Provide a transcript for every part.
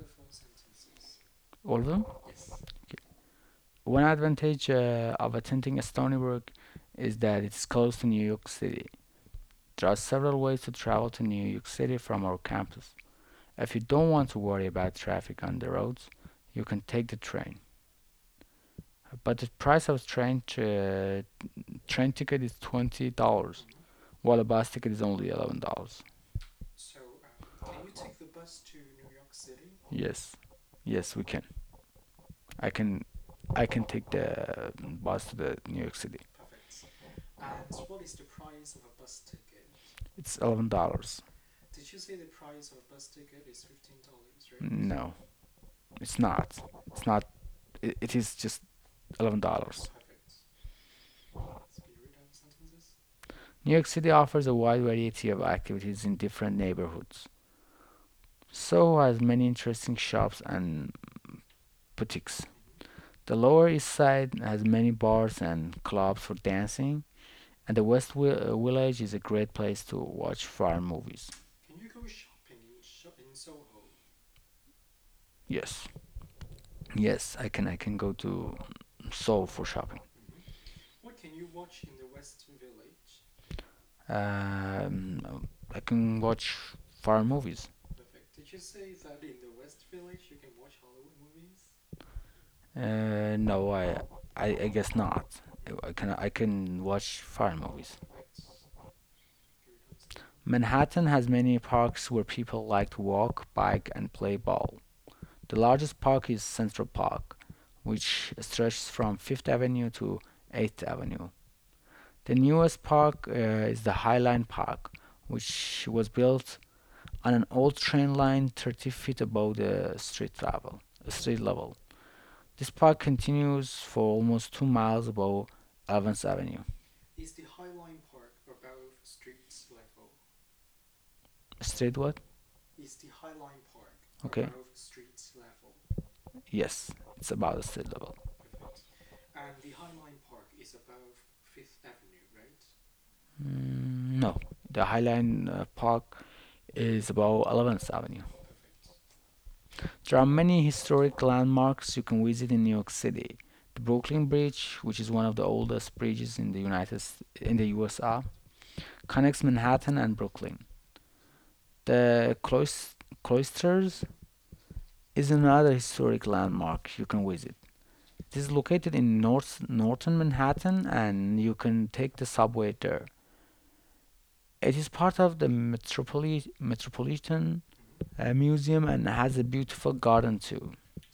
All of them? Okay. One advantage of attending Stony Brook is that it's close to New York City. There are several ways to travel to New York City from our campus. If you don't want to worry about traffic on the roads, you can take the train. But the price of train ticket is $20, while a bus ticket is only $11. Yes, yes, we can. I can, I can take the bus to the New York City. It's $11. No, it's not. It's not. It is just $11. New York City offers a wide variety of activities in different neighborhoods. So has many interesting shops and boutiques. The Lower East Side has many bars and clubs for dancing, and the Village is a great place to watch foreign movies. Yes, yes, I can go to Seoul for shopping. I can watch foreign movies. No, I guess not. I can watch foreign movies. Manhattan has many parks where people like to walk, bike, and play ball. The largest park is Central Park, which stretches from Fifth Avenue to 8th Avenue. The newest park is the Highline Park, which was built on an old train line 30 feet above the street level. This park continues for almost 2 miles above Evans Avenue. Street what? Okay. Yes, it's about the street level. No, the Highline Park is about 11th Avenue. There are many historic landmarks you can visit in New York City. The Brooklyn Bridge, which is one of the oldest bridges in the USA, connects Manhattan and Brooklyn. The Cloisters is another historic landmark you can visit. It is located in northern Manhattan, and you can take the subway there. It is part of the Metropolitan Museum and has a beautiful garden too.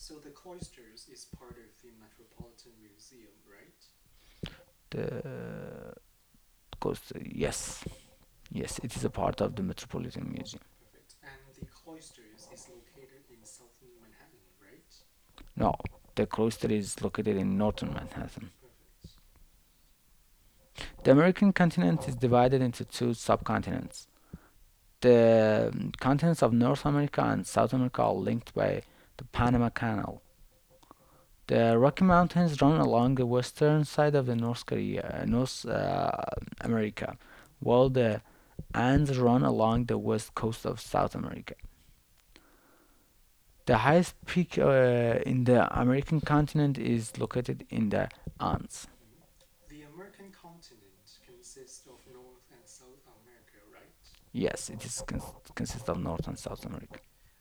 The coast, yes, yes, it is a part of the Metropolitan Museum. No, the cloister is located in northern Manhattan. The American continent is divided into two subcontinents. The continents of North America and South America are linked by the Panama Canal. The Rocky Mountains run along the western side of the North America, while the Andes run along the west coast of South America. The highest peak in the American continent is located in the Andes. Yes, it is consists of North and South America.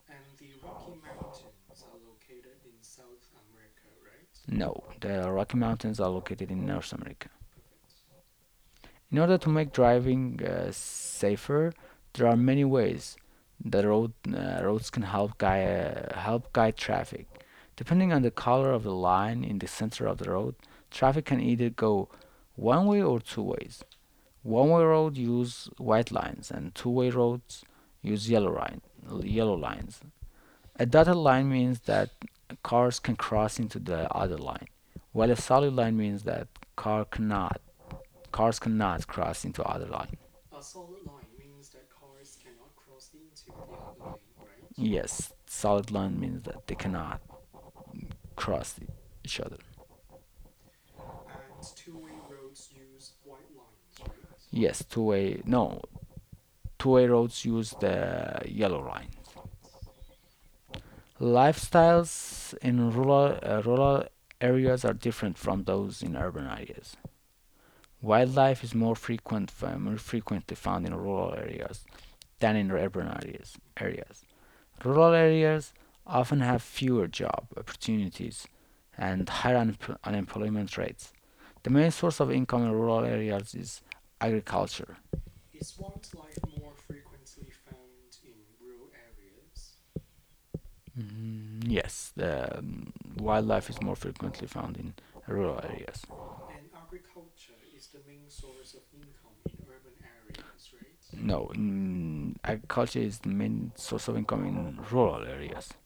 No, the Rocky Mountains are located in North America. In order to make driving safer, there are many ways the roads can help guide traffic. Depending on the color of the line in the center of the road, traffic can either go one way or two ways. One-way roads use white lines, and two-way roads use yellow lines. A dotted line means that cars can cross into the other line, while a solid line means that car cannot cars cannot cross into other line. Yes, solid line means that they cannot cross each other. Yes, two-way no, two-way roads use the yellow line. Lifestyles in rural areas are different from those in urban areas. Wildlife is more frequently found in rural areas than in urban areas. Rural areas often have fewer job opportunities and higher unemployment rates. The main source of income in rural areas is agriculture. Is wildlife more frequently found in rural areas? Yes, the wildlife is more frequently found in rural areas. And agriculture is the main source of income in urban areas, right? No, agriculture is the main source of income in rural areas.